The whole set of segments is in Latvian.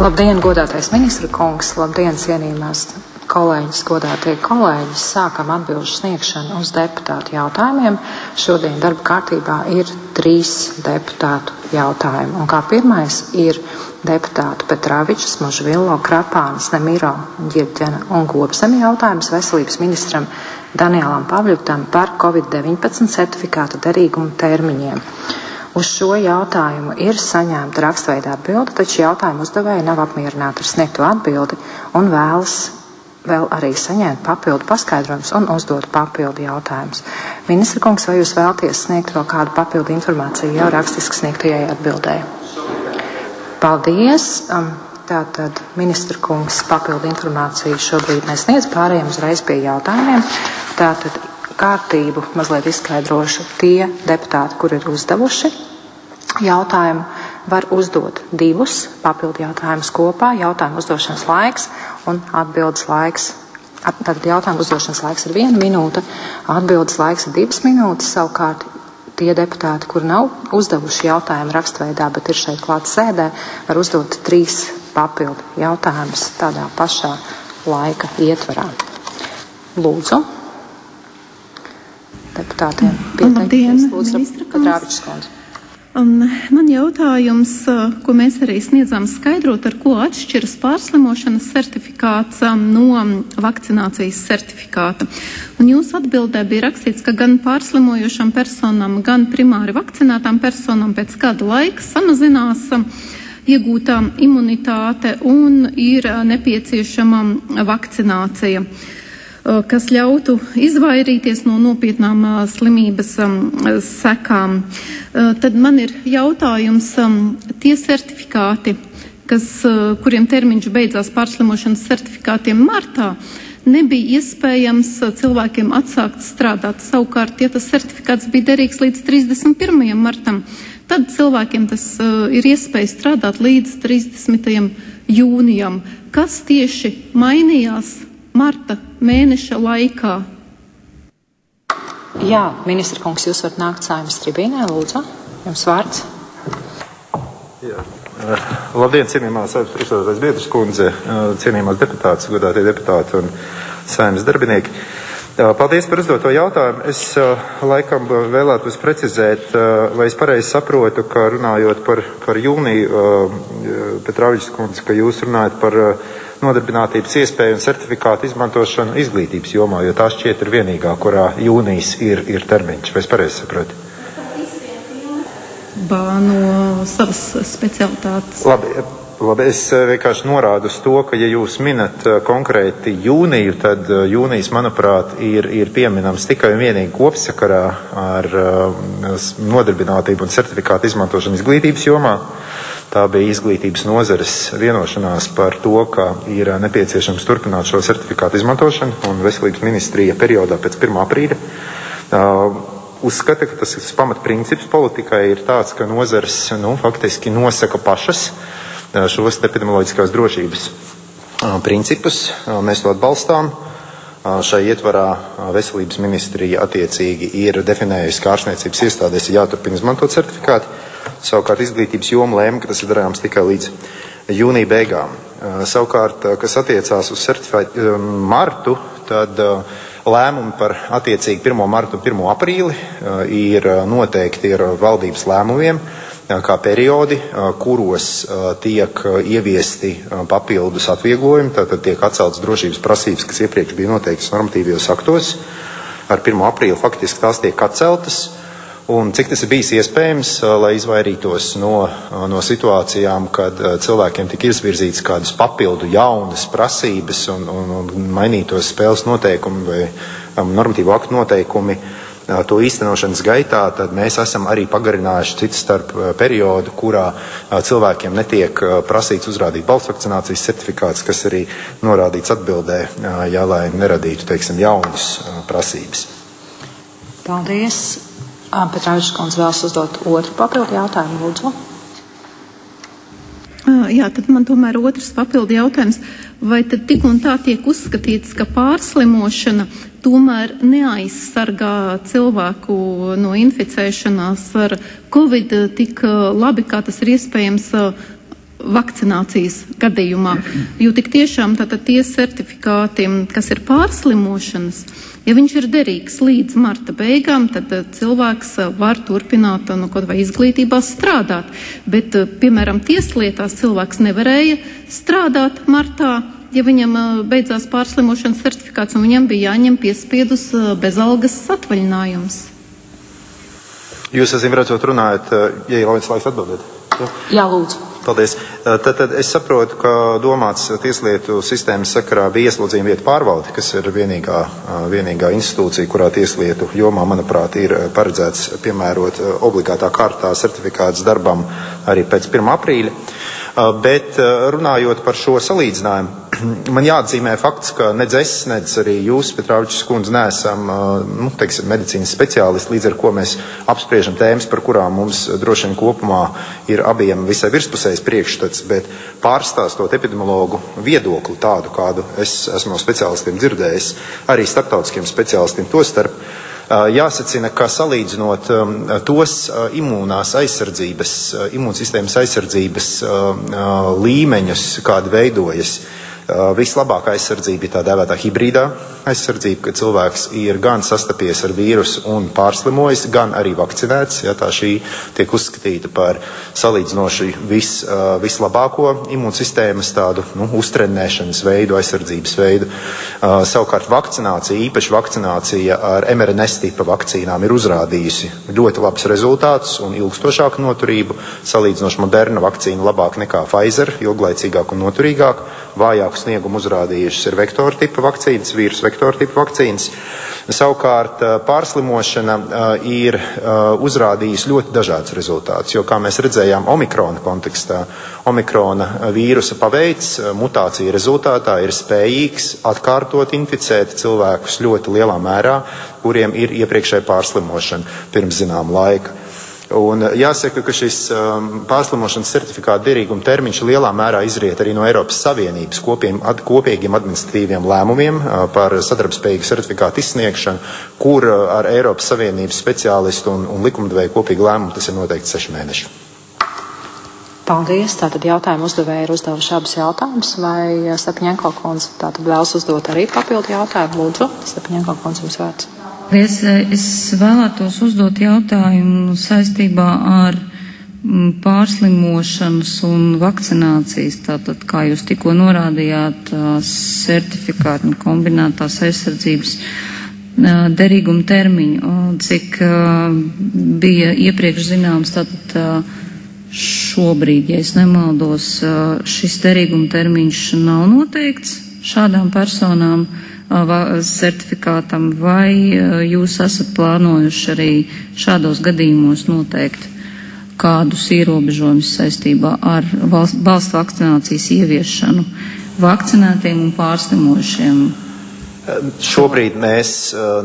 Labdien, godātais ministra kungs, labdien, cienījumās kolēģis, godātie kolēģi. Sākam atbilžu sniegšanu uz deputātu jautājumiem. Šodien darba kārtībā ir 3 deputātu jautājumi. Un kā pirmais ir deputātu Petravičs, Možvillo, Krapānis, Nemiro, Ģirģena un Gobzemi jautājums veselības ministram Danielam Pavļutam par COVID-19 certifikāta derīgumu termiņiem. Uz šo jautājumu ir saņemta rakstveidā atbilde, taču jautājumu uzdevēji nav apmierināti ar sniegto atbildi un vēlas vēl arī saņemt papildu paskaidrojumus un uzdot papildu jautājumus. Ministra kungs, vai jūs vēlaties sniegt vēl kādu papildu informāciju jau rakstiski sniegtajai atbildēji? Paldies! Tātad ministra kungs papildu informāciju šobrīd nesniedz, pārējiem uzreiz pie jautājumiem. Tātad kārtību mazliet izskaidrošu. Tie deputāti, kur ir uzdevuši jautājumu, var uzdot 2 papildu jautājumus kopā. Jautājumu uzdošanas laiks un atbildes laiks. Tātad jautājumu uzdošanas laiks ir 1 minūte, atbildes laiks ir 2 minūtes. Savukārt tie deputāti, kur nav uzdevuši jautājumu rakstveidā, bet ir šeit klāt sēdē, var uzdot 3 papildu jautājumus tādā pašā laika ietvarā. Lūdzu. Deputātiem pieteikties. Lūdzu, Petravičs kundze. Man jautājums, ko mēs arī sniedzām skaidrot, ar ko atšķiras pārslimošanas certifikāts no vakcinācijas certifikāta. Un jūsu atbildē bija rakstīts, ka gan pārslimojošām personām, gan primāri vakcinētām personām pēc kāda laika samazinās iegūtā imunitāte un ir nepieciešama vakcinācija, kas ļautu izvairīties no nopietnām slimības sekām. Tad man ir jautājums, tie certifikāti, kuriem termiņš beidzās pārslimošanas certifikātiem martā, nebija iespējams cilvēkiem atsākt strādāt. Savukārt, ja tas certifikāts bija derīgs līdz 31. martam, tad cilvēkiem tas ir iespēja strādāt līdz 30. jūnijam. Kas tieši mainījās marta mēneša laikā? Jā, ministra kungs, jūs varat nākt Saeimas tribīnē, lūdzu. Jums vārds. Jā. Labdien, cienījumā Saeimas priekšsēdētājas Biedras kundze, cienījumās deputātas, godātie deputāti un Saeimas darbinieki. Paldies par uzdoto jautājumu. Es laikam vēlētos precizēt, vai es pareizi saprotu, ka runājot par jūniju, Petravičs kundze, ka jūs runājat par nodarbinātības iespēju un certifikātu izmantošanu izglītības jomā, jo tā šķiet ir vienīgā, kurā jūnijas ir termiņš. Vai es pareizi saprotu? No savas specialitātes. Labi, es vienkārši norādu uz to, ka ja jūs minat konkrēti jūniju, tad jūnijas, manuprāt, ir pieminams tikai un vienīgi kopsakarā ar nodarbinātību un certifikātu izmantošanu izglītības jomā. Tā bija izglītības nozares vienošanās par to, ka ir nepieciešams turpināt šo certifikātu izmantošanu, un veselības ministrija periodā pēc 1. aprīļa uzskata, ka tas pamatprincips politikai ir tāds, ka nozares faktiski nosaka pašas šos epidemioloģiskās drošības principus. Mēs to atbalstām. Šai ietvarā veselības ministrija attiecīgi ir definējusi, ka ārstniecības iestādēs ir jāturpina izmantot certifikāti. Savukārt izglītības joma lēma, ka tas ir darāms tikai līdz jūnija beigām. Savukārt, kas attiecās uz martu, tad lēmumi par attiecīgi 1. martu un 1. aprīli ir noteikti ar valdības lēmumiem, kā periodi, kuros tiek ieviesti papildus atvieglojumi, tātad tiek atceltas drošības prasības, kas iepriekš bija noteiktas normatīvajos aktos. Ar 1. aprīli faktiski tās tiek atceltas. Un cik tas ir bijis iespējams, lai izvairītos no situācijām, kad cilvēkiem tika izvirzītas kādas papildu jaunas prasības un mainītos spēles noteikumi vai normatīvu aktu noteikumi to īstenošanas gaitā, tad mēs esam arī pagarinājuši citu starp periodu, kurā cilvēkiem netiek prasīts uzrādīt balstvakcinācijas certifikāts, kas arī norādīts atbildē, lai neradītu, jaunas prasības. Paldies. Petravičs kundze vēlas uzdot otru papildu jautājumu, lūdzu. Jā, tad man tomēr otrs papildu jautājums. Vai tad tik un tā tiek uzskatīts, ka pārslimošana tomēr neaizsargā cilvēku no inficēšanās ar Covid tik labi, kā tas ir iespējams vakcinācijas gadījumā, jo tik tiešām tātad tie certifikāti, kas ir pārslimošanas, ja viņš ir derīgs līdz marta beigām, tad cilvēks var turpināt kaut vai izglītībā strādāt, bet, piemēram, tieslietās cilvēks nevarēja strādāt martā, ja viņam beidzās pārslimošanas certifikāts un viņam bija jāņem piespiedus bezalgas atvaļinājums. Jūs, acīm redzot, runājat, ja ir laiks atbildēt. Jā, lūdzu. Paldies. Tad es saprotu, ka domāts tieslietu sistēmas sakarā bija ieslodzījuma vietu pārvalde, kas ir vienīgā institūcija, kurā tieslietu jomā, manuprāt, ir paredzēts piemērot obligātā kārtā certifikāts darbam arī pēc 1. aprīļa. Bet runājot par šo salīdzinājumu, man jāatzīmē fakts, ka nedz es, nedz arī jūs, Petrāvičs kundze, neesam medicīnas speciālisti, līdz ar ko mēs apspriežam tēmas, par kurām mums droši vien kopumā ir abiem visai virspusējs priekšstats, bet pārstāstot epidemiologu viedokli tādu, kādu es esmu no speciālistiem dzirdējis, arī starptautiskiem speciālistiem tostarp, jāsacina, ka salīdzinot tos imūnsistēmas aizsardzības līmeņus, kādi veidojas, vislabākā aizsardzība ir tā dēvētā hibrīdā aizsardzība, ka cilvēks ir gan sastapies ar vīrusu un pārslimojis, gan arī vakcinēts. Ja, tā šī tiek uzskatīta par salīdzinoši vislabāko imūnsistēmas tādu uztrenēšanas veidu, aizsardzības veidu. Savukārt vakcinācija, īpaši vakcinācija ar mRNS tipa vakcīnām ir uzrādījusi ļoti labus rezultātus un ilgstošāku noturību. Salīdzinoši Moderna vakcīna labāk nekā Pfizer, ilglaicīgāk un noturīgāk. Vājāku sniegumu uzrādījušas ir vektora tipa vakcīnas, vīrusu vektora tipa vakcīnas. Savukārt pārslimošana ir uzrādījusi ļoti dažāds rezultāts, jo, kā mēs redzējām omikrona kontekstā, omikrona vīrusa paveids mutācija rezultātā ir spējīgs atkārtot inficēt cilvēkus ļoti lielā mērā, kuriem ir iepriekšēja pārslimošana pirms zinām laika. Un jāsaka, ka šis pārslimošanas certifikāta derīguma termiņš lielā mērā izriet arī no Eiropas Savienības kopīgiem administratīviem lēmumiem par sadarbspējīgu certifikātu izsniegšanu, kur ar Eiropas Savienības speciālistu un likumdevēju kopīgu lēmumu tas ir noteikti 6 mēneši. Paldies. Tātad jautājumu uzdevēji ir uzdevuši abus jautājumus, vai Stepaņenko kundze tātad vēlas uzdot arī papildu jautājumu? Lūdzu, Stepaņenko kundze, jums vārds. Es vēlētos uzdot jautājumu saistībā ar pārslimošanas un vakcinācijas, tātad, kā jūs tikko norādījāt, certifikātu un kombinētās aizsardzības derīguma termiņu, cik bija iepriekš zināms, tātad šobrīd, ja es nemaldos, šis derīguma termiņš nav noteikts šādām personām certifikātam, vai jūs esat plānojuši arī šādos gadījumos noteikt kādus ierobežojumus saistībā ar valsts vakcinācijas ieviešanu vakcinētiem un pārslimojušiem? Šobrīd mēs,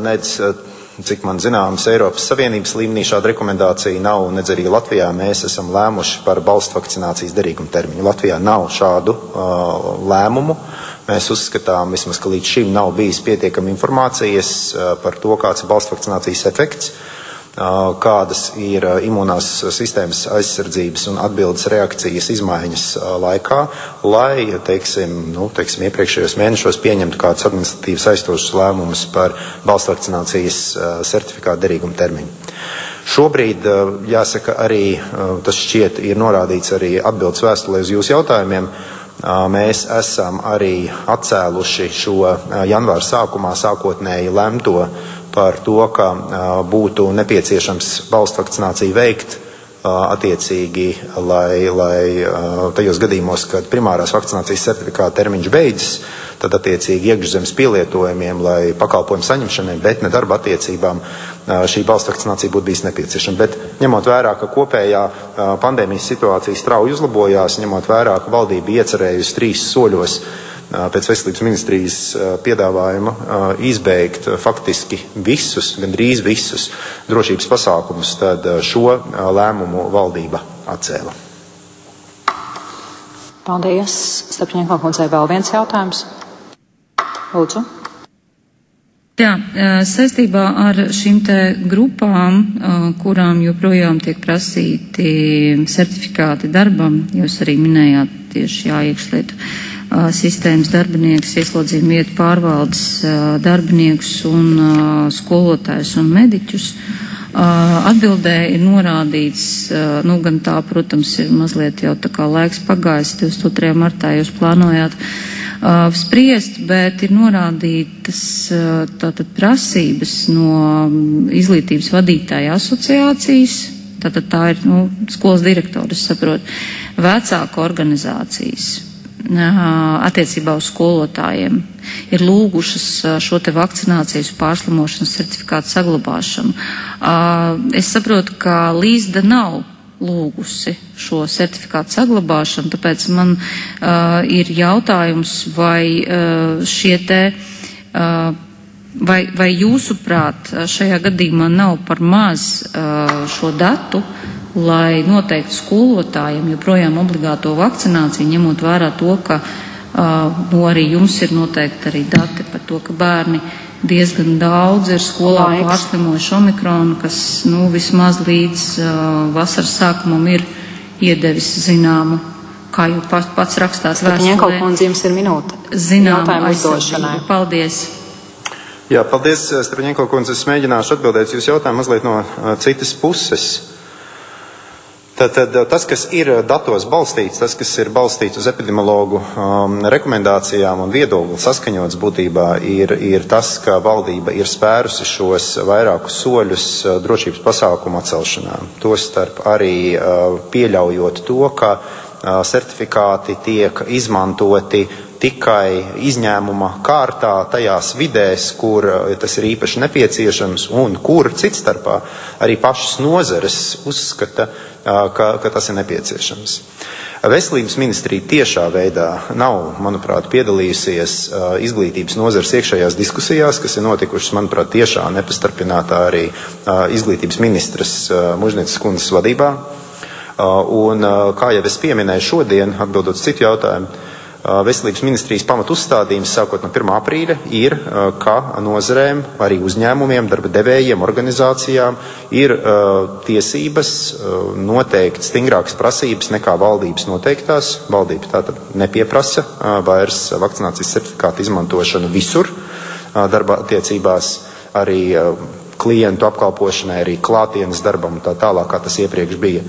cik man zināms, Eiropas Savienības līmenī šāda rekomendācija nav, nedz arī Latvijā mēs esam lēmuši par balstu vakcinācijas derīguma termiņu. Latvijā nav šādu lēmumu. Mēs uzskatām, vismaz, ka līdz šim nav bijis pietiekami informācijas par to, kāds ir balstu vakcinācijas efekts, kādas ir imūnās sistēmas aizsardzības un atbildes reakcijas izmaiņas laikā, lai, teiksim, iepriekšējos mēnešos pieņemtu kādus administratīvas aizstošus lēmumus par balstu vakcinācijas certifikātu derīguma termiņu. Šobrīd, jāsaka, arī tas šķiet ir norādīts arī atbildes vēstulē uz jūsu jautājumiem. Mēs esam arī atcēluši šo janvāra sākumā sākotnēji lemto par to, ka būtu nepieciešams balstu vakcināciju veikt attiecīgi, lai tajos gadījumos, kad primārās vakcinācijas certifikāta termiņš beidzas, tad attiecīgi iekšzemes pielietojumiem, lai pakalpojumu saņemšanai, bet ne darba attiecībām, šī balstu vakcinācija būtu bijis nepieciešama. Bet ņemot vērā, ka kopējā pandēmijas situācija strauji uzlabojās, ņemot vērā, ka valdība iecerējusi 3 soļos pēc veselības ministrijas piedāvājuma izbeigt faktiski gandrīz visus drošības pasākumus, tad šo lēmumu valdība atcēla. Paldies. Stepaņenko kundzei vēl viens jautājums. Lūdzu. Jā, saistībā ar šīm te grupām, kurām joprojām tiek prasīti certifikāti darbam, jūs arī minējāt tieši iekšlietu sistēmas darbinieks, ieslodzījuma vietu pārvaldes darbinieks un skolotājs un mediķus. Atbildē ir norādīts, gan tā, protams, ir mazliet jau tā kā laiks pagājis, 22. martā jūs plānojāt spriest, bet ir norādītas tātad prasības no izglītības vadītāja asociācijas, tātad tā ir skolas direktors, saprot, vecāku organizācijas attiecībā uz skolotājiem ir lūgušas šo te vakcinācijas pārslimošanas certifikātu saglabāšanu. Es saprotu, ka Līsda nav lūgusi šo certifikātu saglabāšanu, tāpēc man ir jautājums, vai šie te, vai jūsuprāt šajā gadījumā nav par maz šo datu, lai noteikti skolotājiem joprojām obligāto vakcināciju, ņemot vērā to, ka arī jums ir noteikti arī dati par to, ka bērni diezgan daudz ir skolā pārslimojuši omikronu, kas vismaz līdz vasaras sākumam ir iedevis zināmu, kā jau pats rakstās vēstulē. Stepaņenko kundze, jums ir minūte. Zināmu aizsardzību. Paldies. Jā, paldies, Stepaņenko kundze. Es mēģināšu atbildēt jūs jautājumu mazliet no citas puses. Tātad tas, kas ir datos balstīts, tas, kas ir balstīts uz epidemiologu rekomendācijām un viedokli saskaņots būtībā, ir tas, ka valdība ir spērusi šos vairākus soļus drošības pasākumu atcelšanā. Tostarp arī pieļaujot to, ka certifikāti tiek izmantoti tikai izņēmuma kārtā tajās vidēs, kur tas ir īpaši nepieciešams un kur citstarpā arī pašas nozares uzskata, ka tas ir nepieciešams. Veselības ministrija tiešā veidā nav, manuprāt, piedalījusies izglītības nozares iekšējās diskusijās, kas ir notikušas, manuprāt, tiešā nepastarpinātā arī izglītības ministres Mužnicas kundzes vadībā. Un, kā jau es pieminēju šodien, atbildot citu jautājumu, Veselības ministrijas pamat uzstādījums sākot no 1. aprīļa ir, ka nozarēm, arī uzņēmumiem, darba devējiem, organizācijām ir tiesības noteikt stingrākas prasības nekā valdības noteiktās. Valdība tātad nepieprasa vairs vakcinācijas certifikātu izmantošanu visur darba attiecībās, arī klientu apkalpošanai, arī klātienes darbam un tā tālāk, kā tas iepriekš bija.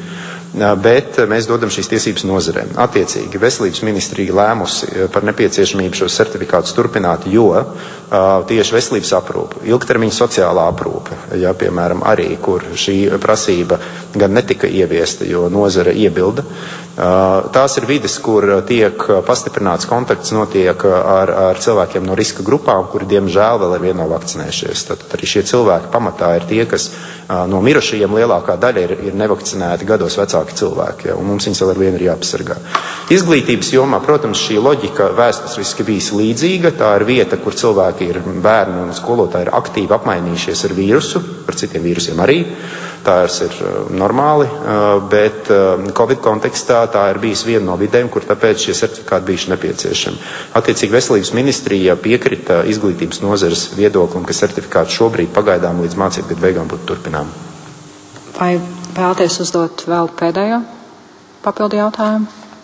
Bet mēs dodam šīs tiesības nozarēm. Attiecīgi, veselības ministrija lēmusi par nepieciešamību šos certifikātus turpināt, jo tieši veselības aprūpe, ilgtermiņa sociālā aprūpe, piemēram, arī, kur šī prasība gan netika ieviesta, jo nozare iebilda, tās ir vides, kur tiek pastiprināts kontakts notiek ar cilvēkiem no riska grupām, kuri, diemžēl, vēl ar vienu nav vakcinējušies. Tad arī šie cilvēki pamatā ir tie, kas no mirušajiem lielākā daļa ir nevakcinēti gados vecāki cilvēki, un mums viņus vēl ar vienu ir jāpasargā. Izglītības jomā, protams, šī loģika vēsturiski bijis līdzīga. Tā ir vieta, kur cilvēki ir bērni un skolotāji ir aktīvi apmainījušies ar vīrusu, par citiem vīrusiem arī. Tās ir normāli, bet Covid kontekstā tā ir bijis viena no vidēm, kur tāpēc šie certifikāti bijuši nepieciešami. Attiecīgi veselības ministrija piekrita izglītības nozares viedoklim, ka certifikāti šobrīd pagaidām līdz mācību gadu beigām būtu turpinām. Vai vēlaties uzdot vēl pēdējo papildu jautājumu?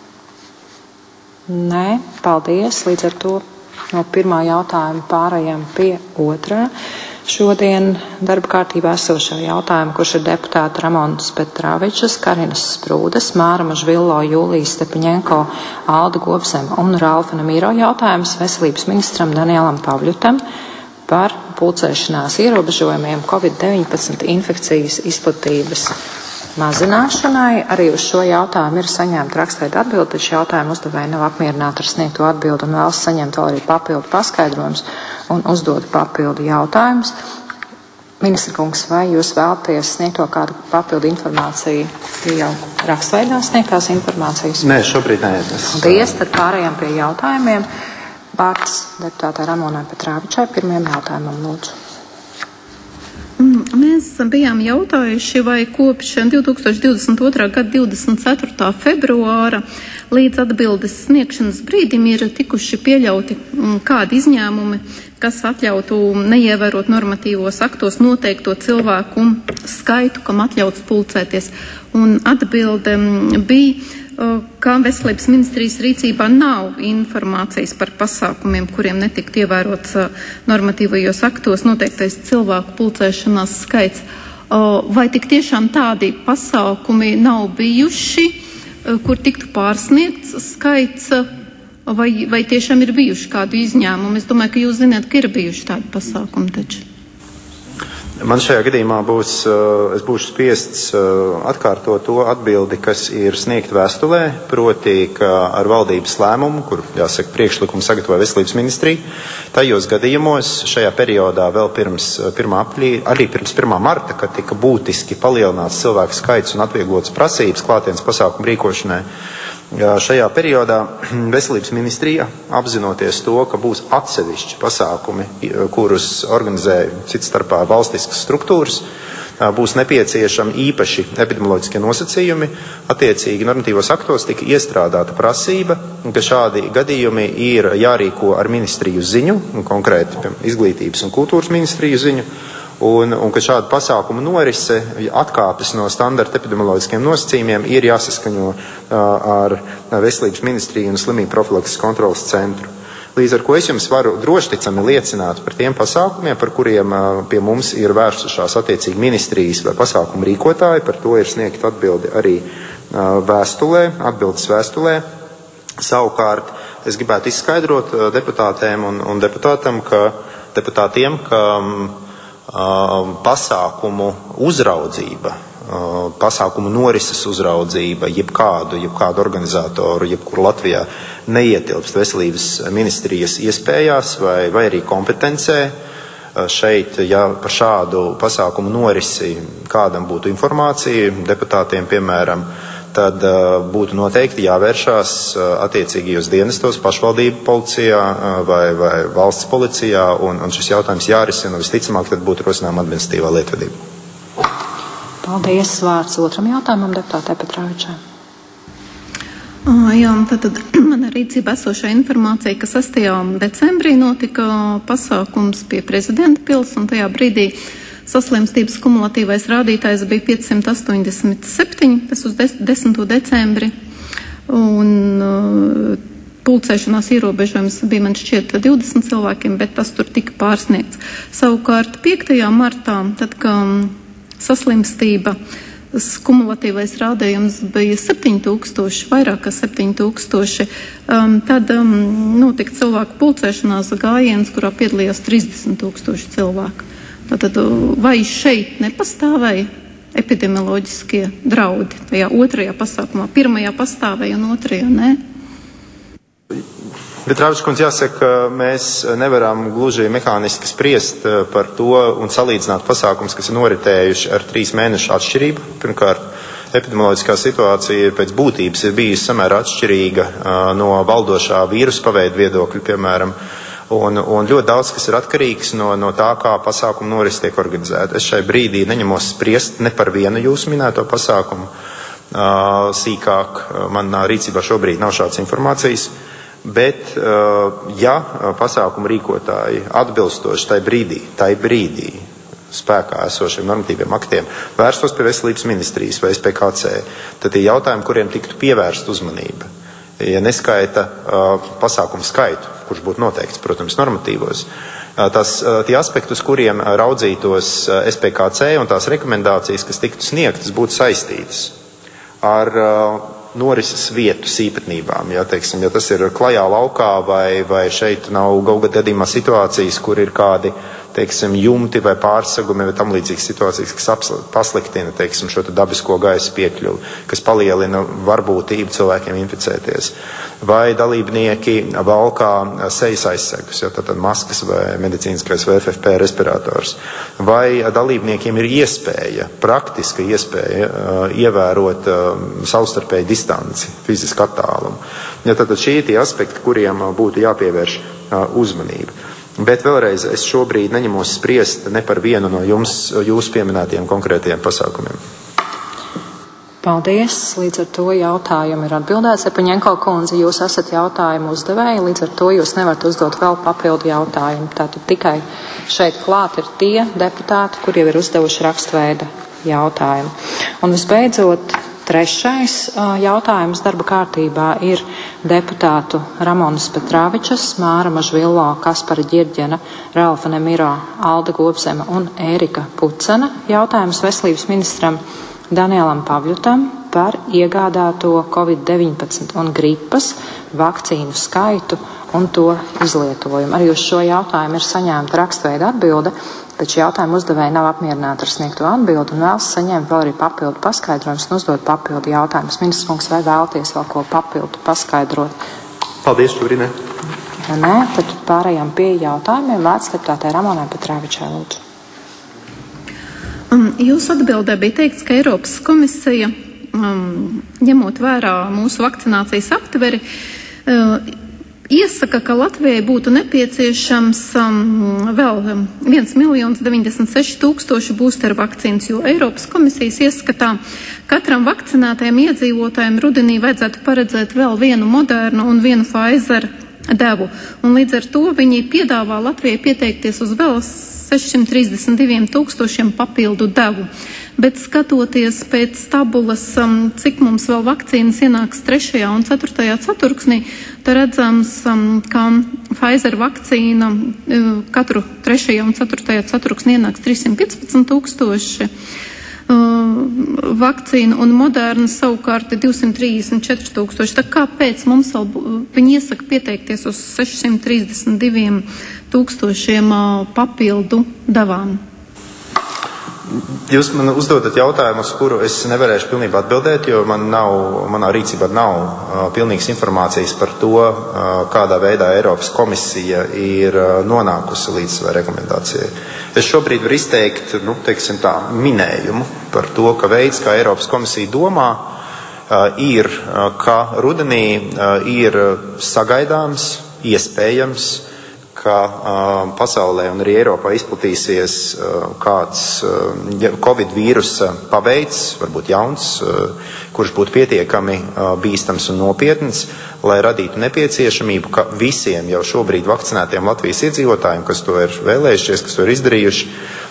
Nē, paldies. Līdz ar to no pirmā jautājuma pārējām pie otrā. Šodien darba kārtībā esošā jautājuma, kurš ir deputāti Ramonas Petrāvičas, Karinas Sprūdes, Māra Mažvillo, Jūlija Stepaņenko, Alda Gobsem un Ralfa Namīro jautājums veselības ministram Danielam Pavļutam par pulcēšanās ierobežojumiem COVID-19 infekcijas izplatības mazināšanai. Arī uz šo jautājumu ir saņemta rakstveida atbilde, taču jautājumu uzdevēji nav apmierināti ar sniegto atbildi un vēlas saņemt vēl arī papildu paskaidrojumus un uzdot papildu jautājumus. Ministra kungs, vai jūs vēlaties sniegt to kādu papildu informāciju pie jau rakstveidā sniegtās informācijas? Nē, šobrīd nē. Paldies, tad pārējām pie jautājumiem. Vārds deputātei Ramonai Petrāvičai pirmajam jautājumam, lūdzu. Mēs Mēs bijām jautājuši, vai kopš 2022. gada 24. februāra līdz atbildes sniegšanas brīdim ir tikuši pieļauti kādi izņēmumi, kas atļautu neievērot normatīvos aktos noteikto cilvēku skaitu, kam atļauts pulcēties. Un atbilde bija, ka Veselības ministrijas rīcībā nav informācijas par pasākumiem, kuriem netikt ievērots normatīvajos aktos noteiktais cilvēku pulcēšanās skaits. Vai tik tiešām tādi pasākumi nav bijuši, kur tiktu pārsniegts skaits, vai tiešām ir bijuši kādu izņēmumu? Es domāju, ka jūs zināt, ka ir bijuši tādi pasākumi taču. Man šajā gadījumā es būšu spiests atkārtot to atbildi, kas ir sniegta vēstulē, proti, ka ar valdības lēmumu, kur, jāsaka, priekšlikumu sagatavoja Veselības ministrija, tajos gadījumos šajā periodā vēl pirms 1. marta, kad tika būtiski palielināts cilvēku skaits un atvieglotas prasības klātienes pasākumu rīkošanai, šajā periodā Veselības ministrija, apzinoties to, ka būs atsevišķi pasākumi, kurus organizē cits starpā valstiskas struktūras, būs nepieciešami īpaši epidemioloģiskie nosacījumi, attiecīgi normatīvos aktos tika iestrādāta prasība, ka šādi gadījumi ir jārīko ar ministriju ziņu, konkrēti izglītības un kultūras ministriju ziņu, un ka šāda pasākuma norise atkāpes no standarta epidemioloģiskiem nosacījumiem ir jāsaskaņo ar Veselības ministriju un slimību profilakses kontrolas centru. Līdz ar ko es jums varu drošticami liecināt par tiem pasākumiem, par kuriem pie mums ir vērsušās attiecīgi ministrijas vai pasākumu rīkotāji, par to ir sniegta atbildi arī atbildes vēstulē. Savukārt, es gribētu izskaidrot deputātiem un deputātiem, ka pasākumu uzraudzība, pasākumu norises uzraudzība, jebkādu organizatoru, jebkuru Latvijā neietilpst Veselības ministrijas iespējās vai arī kompetencē. Šeit, ja par šādu pasākumu norisi kādam būtu informācija, deputātiem piemēram, tad būtu noteikti jāvēršās attiecīgajos dienestos, pašvaldību policijā vai valsts policijā, un šis jautājums jārisina, visticamāk, tad būtu rosinājuma administratīvā lietvedība. Paldies. Vārds otram jautājumam deputātei Petrāvičai. Jā, tad man rīcībā esošā informācija, ka 6. decembrī notika pasākums pie Prezidenta pils, un tajā brīdī saslimstības kumulatīvais rādītājs bija 587, tas uz 10. decembri, un pulcēšanās ierobežojums bija, man šķiet, 20 cilvēkiem, bet tas tur tika pārsniegts. Savukārt 5. martā, tad, kā saslimstība, kumulatīvais rādījums bija 7000, vairāk kā 7000, tad notika cilvēku pulcēšanās gājiens, kurā piedalījās 30 000 cilvēku. Tātad, vai šeit nepastāvēja epidemioloģiskie draudi tajā otrajā pasākumā? Pirmajā pastāvēja un otrajā nē? Bet, Rāvičkundze, jāsaka, mēs nevaram gluži mehāniski spriest par to un salīdzināt pasākums, kas ir noritējuši ar 3 mēnešu atšķirību. Pirmkārt, epidemioloģiskā situācija pēc būtības ir bijusi samērā atšķirīga no valdošā vīrusu paveida viedokļa, piemēram. Un ļoti daudz, kas ir atkarīgs no tā, kā pasākumu noris tiek organizēta. Es šai brīdī neņemos spriest ne par vienu jūsu minēto pasākumu. Sīkāk manā rīcībā šobrīd nav šādas informācijas. Bet, ja pasākumu rīkotāji atbilstoši tai brīdī spēkā esošiem normatīviem aktiem vērstos pie Veselības ministrijas vai SPKC, tad tie jautājumi, kuriem tiktu pievērsta uzmanība, ja neskaita pasākumu skaitu, kurš būtu noteikts, protams, normatīvos, tie aspekti, uz kuriem raudzītos SPKC un tās rekomendācijas, kas tiktu sniegtas, būtu saistītas ar norises vietas īpatnībām. Ja tas ir klajā laukā vai šeit nav gadījumā situācijas, kur ir kādi, jumti vai pārsegumi vai tam līdzīgas situācijas, kas pasliktina, šo dabisko gaisa piekļuvi, kas palielina varbūtību cilvēkiem inficēties. Vai dalībnieki valkā sejas aizsegus, tātad maskas vai medicīniskais vai FFP respirators. Vai dalībniekiem ir praktiska iespēja ievērot savstarpēju distanci, fizisku attālumu. Ja, tātad šie ir tie aspekti, kuriem būtu jāpievērš uzmanība. Bet vēlreiz es šobrīd neņemos spriest ne par vienu no jūsu pieminētiem konkrētiem pasākumiem. Paldies. Līdz ar to jautājumu ir atbildēts. Epaņenko kundze, jūs esat jautājumu uzdevēji, līdz ar to jūs nevarat uzdot vēl papildu jautājumu. Tātad tikai šeit klāt ir tie deputāti, kur jau ir uzdevuši rakstveida jautājumu. Un visbeidzot, trešais jautājums darba kārtībā ir deputātu Ramonas Petrāvičas, Māra Mažvillo, Kaspara Ģirģena, Ralfa Nemiro, Alda Gobzema un Ērika Pucena. Jautājums veselības ministram Danielam Pavļutam par iegādāto COVID-19 un gripas vakcīnu skaitu un to izlietojumu. Arī uz šo jautājumu ir saņemta rakstveida atbilde, taču jautājumu uzdevēji nav apmierināti ar sniegto atbildi un vēlas saņemt vēl arī papildu paskaidrojumus un uzdot papildu jautājumus. Ministrs kungs, vai vēlaties vēl ko papildu paskaidrot? Paldies, Šurine. Ja nē, tad pārējām pie jautājumiem. Vārds deputātei Ramonai Petrāvičai, lūdzu. Jūsu atbildē bija teikts, ka Eiropas komisija, ņemot vērā mūsu vakcinācijas aptveri, iesaka, ka Latvijai būtu nepieciešams vēl 1,096,000 boosteru vakcīnas, jo Eiropas komisijas ieskatā katram vakcinētajam iedzīvotājiem rudenī vajadzētu paredzēt vēl vienu Modernu un vienu Pfizer devu. Un līdz ar to viņi piedāvā Latvijai pieteikties uz vēl 632,000 papildu devu. Bet skatoties pēc tabulas, cik mums vēl vakcīnas ienāks 3. un 4. ceturksnī, tad redzams, ka Pfizer vakcīna katru 3. un 4. ceturksnī ienāks 315,000 vakcīnu un Moderna savukārt 234,000. Tā kāpēc mums vēl viņi iesaka pieteikties uz 632,000 papildu devām? Jūs man uzdodat jautājumu, uz kuru es nevarēšu pilnībā atbildēt, jo manā rīcībā nav pilnīgas informācijas par to, kādā veidā Eiropas komisija ir nonākusi līdz savai rekomendācijai. Es šobrīd varu izteikt, minējumu par to, ka veids, kā Eiropas komisija domā, ir, ka rudenī ir sagaidāms, iespējams, ka pasaulē un arī Eiropā izplatīsies kāds Covid vīrusa paveids, varbūt jauns, kurš būtu pietiekami bīstams un nopietns, lai radītu nepieciešamību, ka visiem jau šobrīd vakcinētiem Latvijas iedzīvotājiem, kas to ir vēlējušies, kas to ir izdarījuši,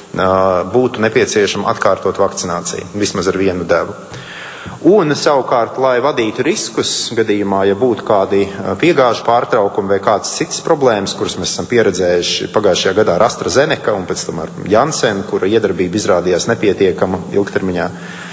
būtu nepieciešama atkārtot vakcināciju, vismaz ar vienu devu. Un savukārt, lai vadītu riskus gadījumā, ja būtu kādi piegāžu pārtraukumi vai kādas citas problēmas, kuras mēs esam pieredzējuši pagājušajā gadā ar AstraZeneca un pēc tam ar Janssen, kura iedarbība izrādījās nepietiekama ilgtermiņā,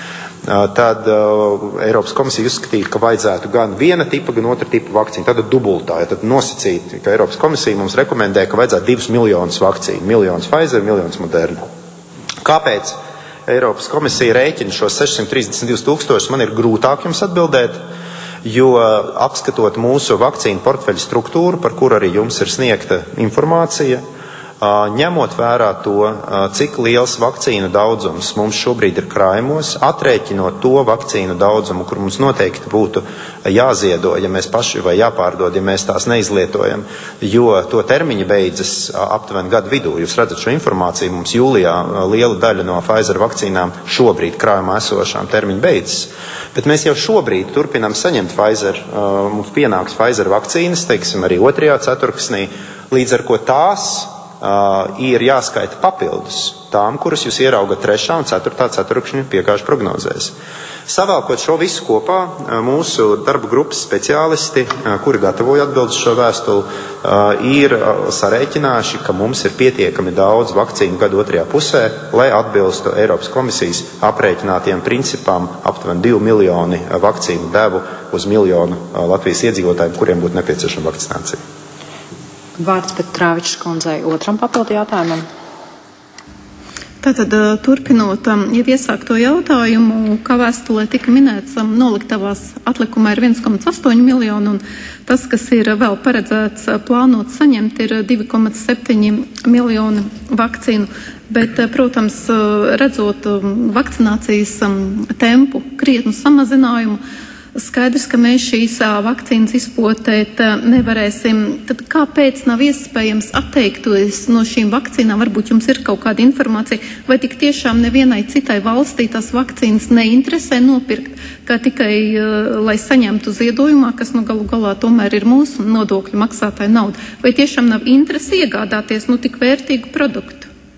tad Eiropas komisija uzskatīja, ka vajadzētu gan viena tipa, gan otra tipa vakcīnu. Tad dubultā, tad nosacīt, ka Eiropas komisija mums rekomendē, ka vajadzētu 2 miljonus vakcīnu, 1 miljons Pfizer, 1 miljons Moderna. Kāpēc Eiropas komisija rēķina šos 632,000, man ir grūtāk jums atbildēt, jo apskatot mūsu vakcīnu portfeļu struktūru, par kuru arī jums ir sniegta informācija, ņemot vērā to, cik liels vakcīnu daudzums mums šobrīd ir krājumos, atrēķinot to vakcīnu daudzumu, kur mums noteikti būtu jāziedo, ja mēs paši vai jāpārdod, ja mēs tās neizlietojam, jo to termiņi beidzas aptuveni gadu vidū. Jūs redzat šo informāciju, mums jūlijā liela daļa no Pfizer vakcīnām šobrīd krājumā esošām termiņi beidzas. Bet mēs jau šobrīd turpinām saņemt Pfizer, mums pienāks Pfizer vakcīnas, teiksim, arī 2. ceturksnī, līdz ar ko tās ir jāskaita papildus tām, kuras jūs ieraugat 3. un 4. ceturkšņa piegāžu prognozēs. Savēlkot šo visu kopā, mūsu darba grupas speciālisti, kuri gatavoja atbildes šo vēstuli, ir sarēķinājuši, ka mums ir pietiekami daudz vakcīnu gadu 2. pusē, lai atbilstu Eiropas komisijas aprēķinātiem principām aptuveni 2 miljoni vakcīnu devu uz 1 miljonu Latvijas iedzīvotājiem, kuriem būtu nepieciešama vakcinācija. Vārds Petrāvičs kundzei otram papildu jautājumam. Tātad, turpinot jau iesākto jautājumu, kā vēstulē tika minēts, noliktavās atlikumā ir 1,8 miljonu, un tas, kas ir vēl paredzēts plānot saņemt, ir 2,7 miljoni vakcīnu. Bet, protams, redzot vakcinācijas tempu krietnu samazinājumu, Skaidrs, ka mēs šīs vakcīnas izpotēt nevarēsim. Tad kāpēc nav iespējams atteikties no šīm vakcīnām? Varbūt jums ir kaut kāda informācija, vai tik tiešām nevienai citai valstī tās vakcīnas neinteresē nopirkt, kā tikai, lai saņemtu ziedojumā, kas galu galā tomēr ir mūsu nodokļu maksātāju nauda. Vai tiešām nav interesi iegādāties tik vērtīgu produktu?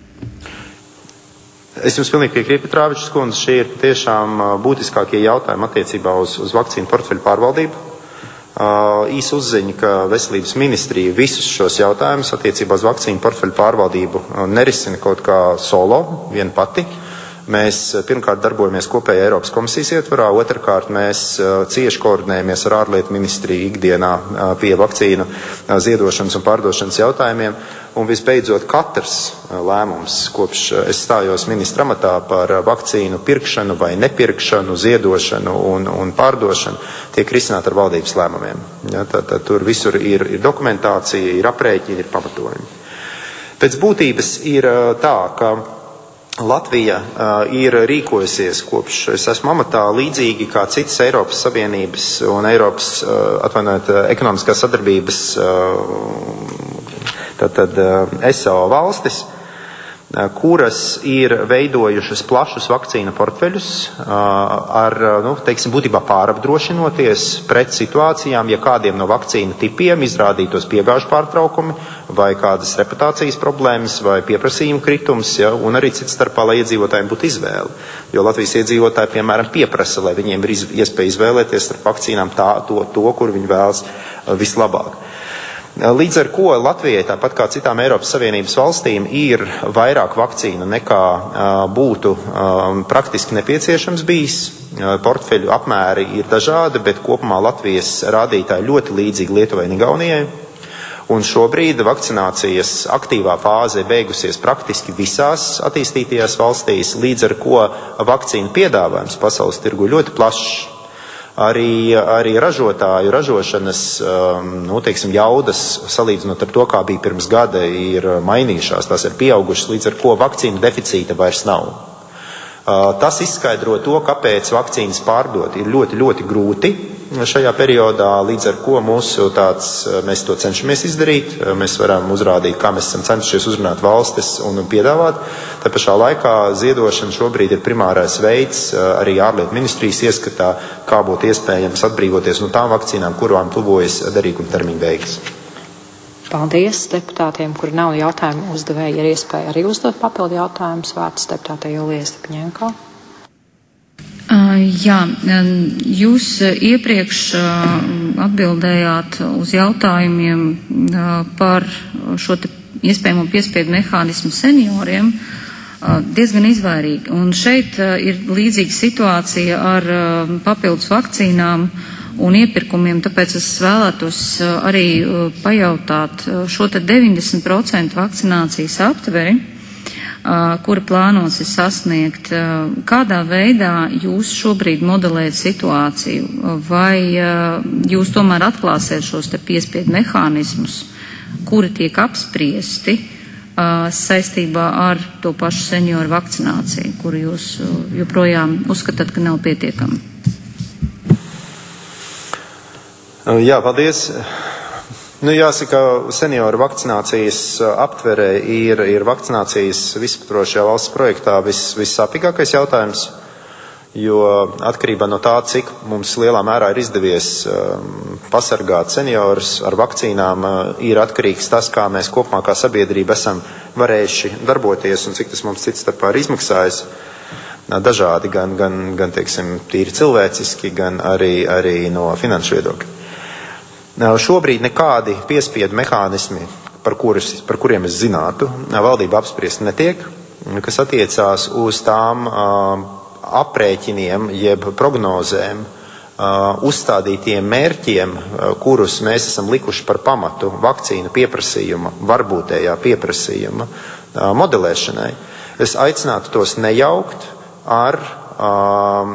Es jums pilnīgi piekrītu, Trāvičs kundze, šie ir tiešām būtiskākie jautājumi attiecībā uz vakcīnu portfeļu pārvaldību. Īsa uzziņa, ka Veselības ministrija visus šos jautājumus attiecībā uz vakcīnu portfeļu pārvaldību nerisina kaut kā solo, vien pati. Mēs pirmkārt darbojamies kopējā Eiropas komisijas ietvarā, otrkārt mēs cieši koordinējamies ar ārlietu ministriju ikdienā pie vakcīnu ziedošanas un pārdošanas jautājumiem. Un visbeidzot, katrs lēmums, kopš es stājos ministra amatā par vakcīnu pirkšanu vai nepirkšanu, ziedošanu un pārdošanu, tiek risināt ar valdības lēmumiem. Ja, tad tur visur ir dokumentācija, ir aprēķini, ir pamatojumi. Pēc būtības ir tā, ka Latvija ir rīkojusies kopš es esmu amatā līdzīgi kā citas Eiropas Savienības un Eiropas ekonomiskās sadarbības SAO valstis, kuras ir veidojušas plašus vakcīnu portfeļus ar, būtībā pārapdrošinoties pret situācijām, ja kādiem no vakcīnu tipiem izrādītos piegāžu pārtraukumi vai kādas reputācijas problēmas vai pieprasījuma kritums, ja, un arī cits starpā, lai iedzīvotājiem būtu izvēle. Jo Latvijas iedzīvotāji, piemēram, pieprasa, lai viņiem ir iespēja izvēlēties starp vakcīnām to, kur viņi vēlas vislabāk. Līdz ar ko Latvijai, tāpat kā citām Eiropas Savienības valstīm, ir vairāk vakcīnu nekā būtu praktiski nepieciešams bijis. Portfeļu apmēri ir dažādi, bet kopumā Latvijas rādītāji ļoti līdzīgi Lietuvai un Igaunijai. Un šobrīd vakcinācijas aktīvā fāze ir beigusies praktiski visās attīstītajās valstīs, līdz ar ko vakcīnu piedāvājums pasaules tirgu ļoti plašs. Arī ražotāju ražošanas jaudas, salīdzinot ar to, kā bija pirms gada, ir mainījušās, tās ir pieaugušas, līdz ar ko vakcīnu deficīta vairs nav. Tas izskaidro to, kāpēc vakcīnas pārdot ir ļoti, ļoti grūti šajā periodā, līdz ar ko mēs to cenšamies izdarīt. Mēs varam uzrādīt, kā mēs esam cenšies uzrunāt valstis un piedāvāt. Tā pašā laikā ziedošana šobrīd ir primārais veids, arī ārlietu ministrijas ieskatā, kā būtu iespējams atbrīvoties no tām vakcīnām, kurām tuvojas derīguma termiņa beigas. Paldies deputātiem, kuri nav jautājumu uzdevēji, ir iespēja arī uzdot papildu jautājumus. Vārds deputātei Julijai Stepaņenko. Jā, jūs iepriekš atbildējāt uz jautājumiem par šo iespējamo piespiedu mehānismu senioriem diezgan izvairīgi. Un šeit ir līdzīga situācija ar papildus vakcīnām un iepirkumiem, tāpēc es vēlētos arī pajautāt šo 90% vakcinācijas aptveri, kura plānos ir sasniegt. Kādā veidā jūs šobrīd modelējat situāciju? Vai jūs tomēr atklāsiet šos piespiedu mehānismus, kuri tiek apspriesti saistībā ar to pašu senioru vakcināciju, kuru jūs joprojām uzskatāt, ka nav pietiekama? Jā, paldies. Jāsaka, senioru vakcinācijas aptverē ir vakcinācijas visaptvarošajā valsts projektā vissāpīgākais jautājums, jo atkarībā no tā, cik mums lielā mērā ir izdevies pasargāt seniorus ar vakcīnām, ir atkarīgs tas, kā mēs kopumā kā sabiedrība esam varējuši darboties un cik tas mums cits starpā ir izmaksājis. Dažādi, gan teiksim, tīri cilvēciski, gan arī no finanšu viedokļa. Šobrīd nekādi piespiedu mehānismi, par kuriem es zinātu, valdība apspriest netiek, kas attiecās uz tām aprēķiniem, jeb prognozēm, uzstādītiem mērķiem, kurus mēs esam likuši par pamatu vakcīnu pieprasījuma, varbūtējā pieprasījuma modelēšanai. Es aicinātu tos nejaukt ar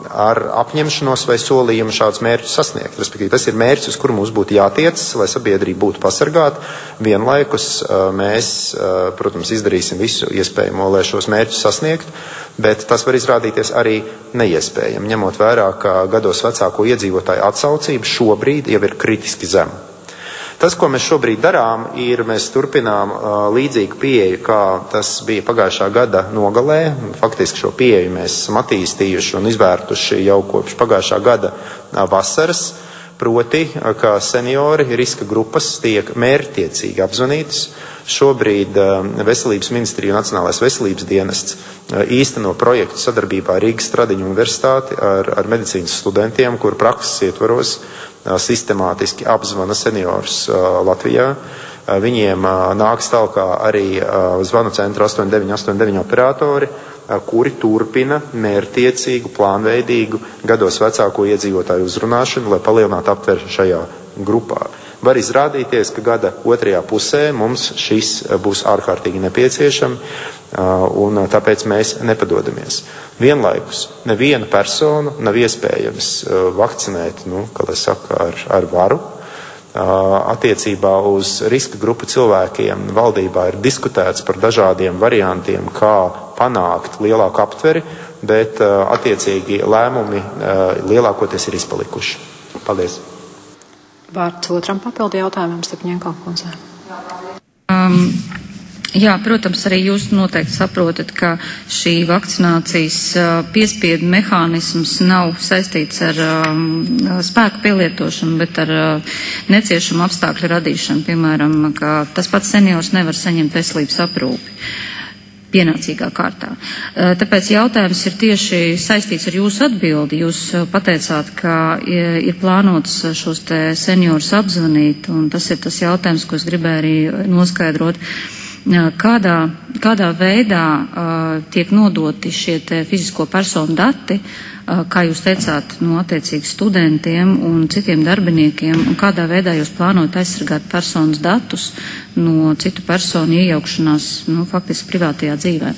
ar apņemšanos vai solījumu šādus mērķus sasniegt. Respektīvi, tas ir mērķis, uz kuru mums būtu jātiecas, lai sabiedrība būtu pasargāta. Vienlaikus mēs, protams, izdarīsim visu iespējamo, lai šos mērķus sasniegtu, bet tas var izrādīties arī neiespējami, ņemot vērā, ka gados vecāko iedzīvotāju atsaucība šobrīd jau ir kritiski zema. Tas, ko mēs šobrīd darām, ir mēs turpinām līdzīgu pieeju, kā tas bija pagājušā gada nogalē. Faktiski šo pieeju mēs esam attīstījuši un izvērtuši jau kopš pagājušā gada vasaras, proti, ka seniori riska grupas tiek mērķtiecīgi apzvanītas. Šobrīd Veselības ministrija un Nacionālais veselības dienests īsteno projektu sadarbībā ar Rīgas Stradiņu universitāti ar medicīnas studentiem, kur prakses ietvaros sistemātiski apzvana seniorus Latvijā. Viņiem nāks tālāk arī zvanu centra 8989 operatori, kuri turpina mērķtiecīgu, plānveidīgu gados vecāko iedzīvotāju uzrunāšanu, lai palielinātu aptveru šajā grupā. Var izrādīties, ka gada otrajā pusē mums šis būs ārkārtīgi nepieciešami, un tāpēc mēs nepadodamies. Vienlaikus nevienu personu nav iespējams vakcinēt, kā lai saka, ar varu. Attiecībā uz riska grupu cilvēkiem valdībā ir diskutēts par dažādiem variantiem, kā panākt lielāku aptveri, bet attiecīgi lēmumi lielākoties ir izpalikuši. Paldies! Vārds otram papildu jautājumam, Stepaņenko kundze. Jā, protams, arī jūs noteikti saprotat, ka šī vakcinācijas piespiedu mehānisms nav saistīts ar spēku pielietošanu, bet ar neciešamu apstākļu radīšanu. Piemēram, ka tas pats seniors nevar saņemt veselības aprūpi pienācīgā kārtā. Tāpēc jautājums ir tieši saistīts ar jūsu atbildi. Jūs pateicāt, ka ir plānots šos te seniorus apzvanīt, un tas ir tas jautājums, ko es gribēju arī noskaidrot. Kādā veidā tiek nodoti šie te fizisko personu dati, kā jūs teicāt, no attiecīgi studentiem un citiem darbiniekiem, un kādā veidā jūs plānojat aizsargāt personas datus no citu personu iejaukšanās, faktiski privātajā dzīvē?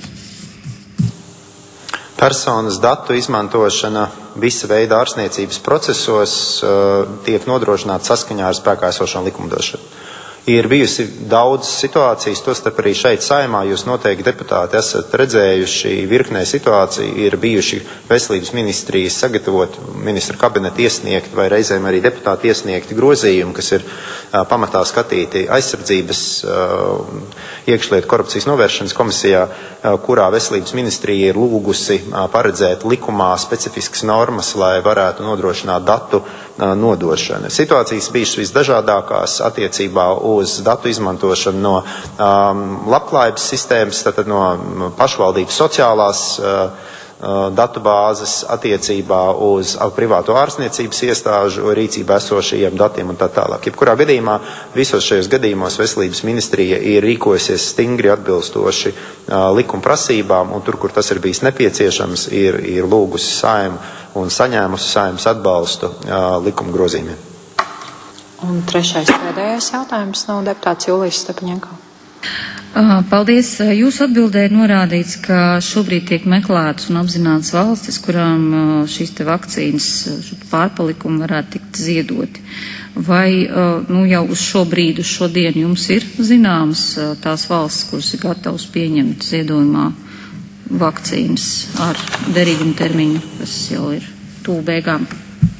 Personas datu izmantošana visa veida ārstniecības procesos tiek nodrošināta saskaņā ar spēkā esošo likumdošanu. Ir bijusi daudz situācijas, tostarp arī šeit Saeimā, jūs noteikti deputāti esat redzējuši virknē situāciju, ir bijuši veselības ministrijas sagatavot, ministra kabineta iesniegt vai reizēm arī deputāti iesniegti grozījumi, kas ir pamatā skatīti aizsardzības iekšlietu korupcijas novēršanas komisijā, kurā veselības ministrija ir lūgusi paredzēt likumā specifiskas normas, lai varētu nodrošināt datu nodošanu. Situācijas bijušas visdažādākās attiecībā uz datu izmantošanu no labklājības sistēmas, tātad no pašvaldības sociālās datu bāzes attiecībā uz privāto ārstniecības iestāžu rīcībā esošajiem datiem un tā tālāk. Jebkurā gadījumā, visos šajos gadījumos veselības ministrija ir rīkojusies stingri atbilstoši likuma prasībām, un tur, kur tas ir bijis nepieciešams, ir lūgusi Saeimu un saņēmusi Saeimas atbalstu likuma grozījumiem. Un trešais pēdējais jautājums no deputāts Jūlijas Stepaņenko. Paldies. Jūsu atbildē ir norādīts, ka šobrīd tiek meklētas un apzinātas valstis, kurām šīs te vakcīnas pārpalikumi varētu tikt ziedoti. Vai jau uz šo brīdi, uz šo dienu jums ir zināmas tās valstis, kuras ir gatavas pieņemt ziedojumā vakcīnas ar derīgumu termiņu, kas jau ir tuvu beigām?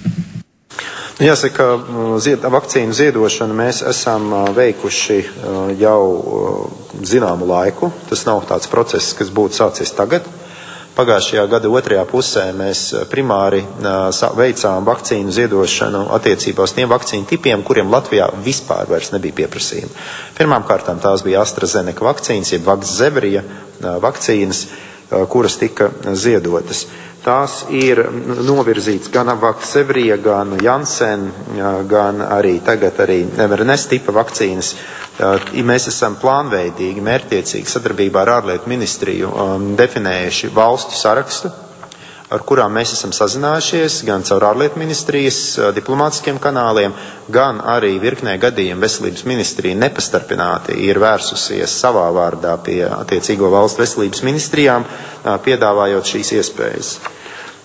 Jāsaka, vakcīnu ziedošanu mēs esam veikuši jau zināmu laiku. Tas nav tāds process, kas būtu sācies tagad. Pagājušajā gada otrajā pusē mēs primāri veicām vakcīnu ziedošanu attiecībā uz tiem vakcīnu tipiem, kuriem Latvijā vispār vairs nebija pieprasījumi. Pirmām kārtām tās bija AstraZeneca vakcīnas, jeb Vaxzevria vakcīnas, kuras tika ziedotas. Tās ir novirzīts gan Vaxzevria, gan Janssen, gan arī tagad arī mRNS tipa vakcīnas. Mēs esam plānveidīgi, mērķtiecīgi sadarbībā ar ārlietu ministriju definējuši valstu sarakstu, ar kurām mēs esam sazinājušies gan caur ārlietu ministrijas diplomātiskiem kanāliem, gan arī virknē gadījumu veselības ministrija nepastarpināti ir vērsusies savā vārdā pie attiecīgo valstu veselības ministrijām, piedāvājot šīs iespējas.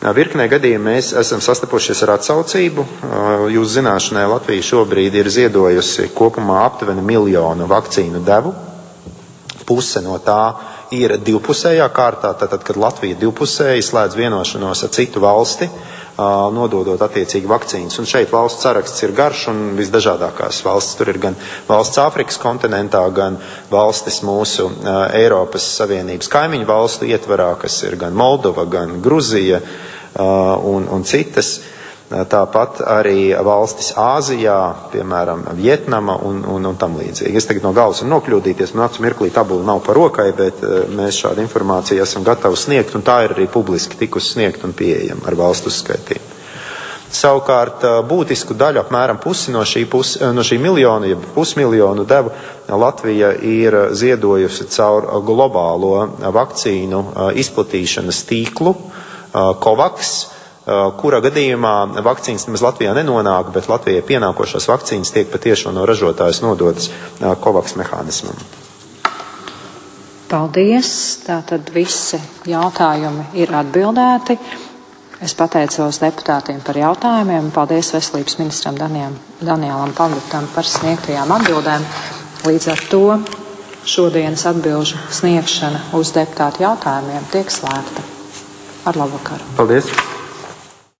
Virknē gadījumā mēs esam sastapušies ar atsaucību. Jūs zināšanai Latvija šobrīd ir ziedojusi kopumā aptuveni 1 miljonu vakcīnu devu. Puse no tā ir divpusējā kārtā, tātad, kad Latvija divpusēji slēdz vienošanos ar citu valsti, nododot attiecīgi vakcīnas. Un šeit valsts saraksts ir garš un visdažādākās valstis. Tur ir gan valsts Āfrikas kontinentā, gan valstis mūsu Eiropas Savienības kaimiņu valstu ietvarā, kas ir gan Moldova, gan Gruzija un citas. Tāpat arī valstis Āzijā, piemēram, Vietnama un tam līdzīgi. Es tagad no galvas varu nokļūdīties, man acu mirklī tabula nav par rokai, bet mēs šādu informāciju esam gatavi sniegt, un tā ir arī publiski tikusi sniegt un pieejama ar valstu uzskaitījumu. Savukārt būtisku daļu, apmēram pusi no šī miljona, ja pusmiljonu devu, Latvija ir ziedojusi caur globālo vakcīnu izplatīšanas tīklu COVAX, kura gadījumā vakcīnas nemaz Latvijā nenonāk, bet Latvijai pienākošās vakcīnas tiek patiešām no ražotājas nodotas COVAX mehānismam. Paldies! Tātad visi jautājumi ir atbildēti. Es pateicos deputātiem par jautājumiem. Paldies veselības ministram Danielam Pagutam par sniegtajām atbildēm. Līdz ar to šodienas atbilžu sniegšana uz deputātu jautājumiem tiek slēgta. Ar labu vakaru! Paldies!